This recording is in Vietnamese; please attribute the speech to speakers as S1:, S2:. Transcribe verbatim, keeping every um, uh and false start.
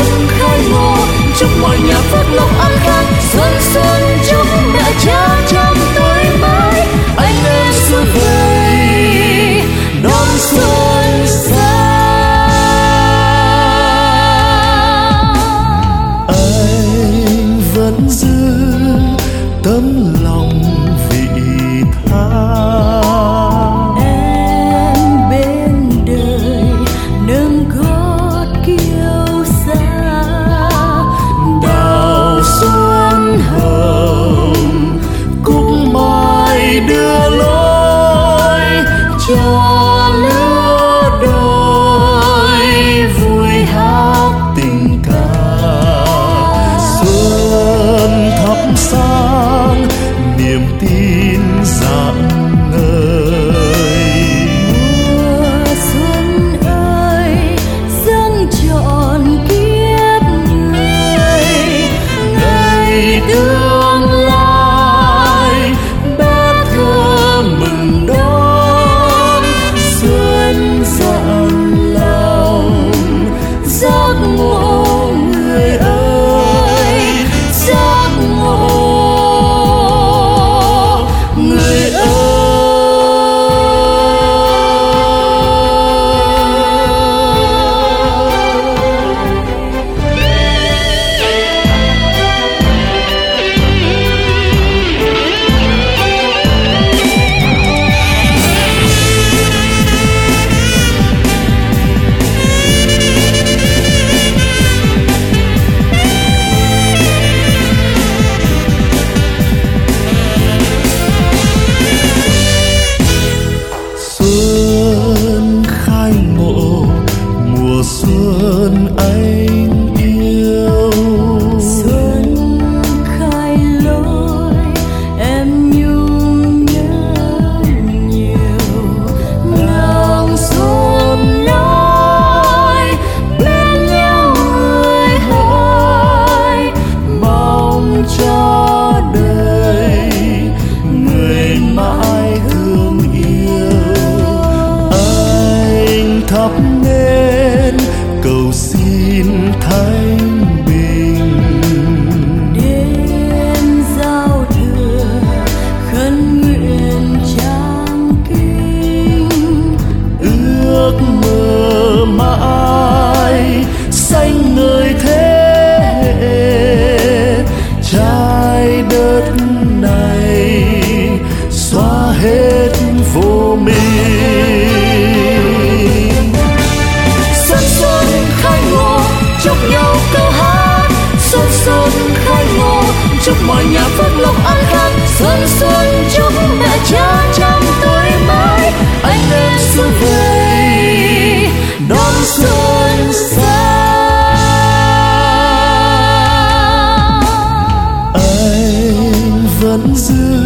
S1: xuân khai ngộ, chúc mọi nhà phước lộc an khang. Xuân xuân chúc mẹ cha trăm tuổi mới, anh em xuôi về đón xuân sang.
S2: Anh vẫn giữ tấm lòng vị tha,
S1: em bên đời nâng gót kiêu sa.
S2: đào xuân hồng cúc mai đưa lối cho lứa đôi vui hát tình ca. Xuân thắp sáng niềm tin rạng ngời.
S1: Mùa xuân ơi dâng trọn kiếp người, ngày tương lai bé thơ mừng đón. Xuân dặn lòng giác ngộ người ơi, giác ngộ người ơi.
S2: Xuân khai ngộ mùa xuân anh yêu.
S1: Xuân khai lối em nhung nhớ nhiều, nàng xuân nói bên nhau người hỡi,
S2: Mong cho đời người mãi thương yêu. Anh thắp nến cầu xin thanh bình,
S1: đêm giao thừa khấn nguyện trang kinh.
S2: ước mơ mãi xanh ngời thế hệ. Trái đất này xóa hết vô minh.
S1: Xuân xuân khai ngộ chúc nhau câu hát, xuân xuân khai ngộ chúc mọi nhà phước lộc an khang. Xuân xuân chúc mẹ cha trăm tuổi mới, anh em xuôi về đón xuân sang.
S2: Anh vẫn giữ